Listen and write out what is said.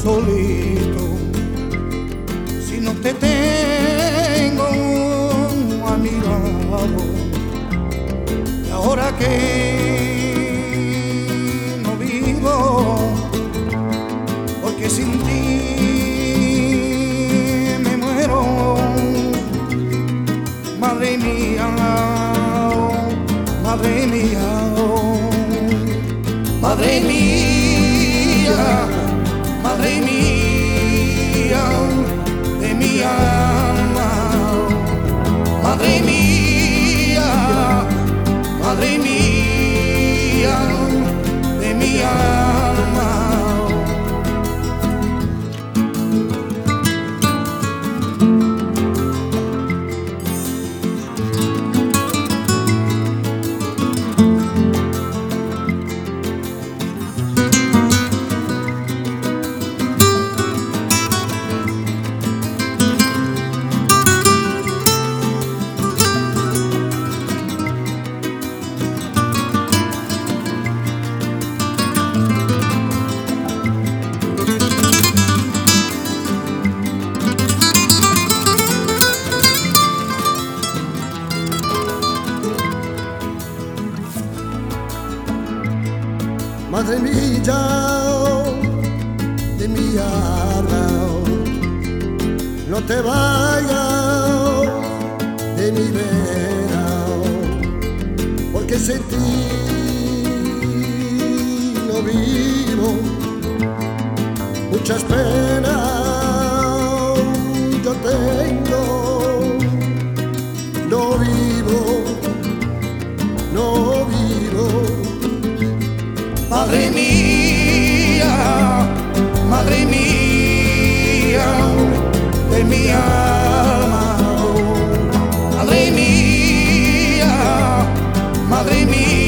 solito si no te tengo a mi lado? Y ahora que no vivo, porque sin ti me muero, madre mía, madre mía, madre mía, madre mía, de mi alma, madre mía, madre mía, de mi alma. Madre mía, de mi alma, no te vayas de mi vera, porque sin ti no vivo, muchas penas yo tengo, no vivo, no vivo. Madre mía, madre mía, de mi alma, madre mía, madre mía.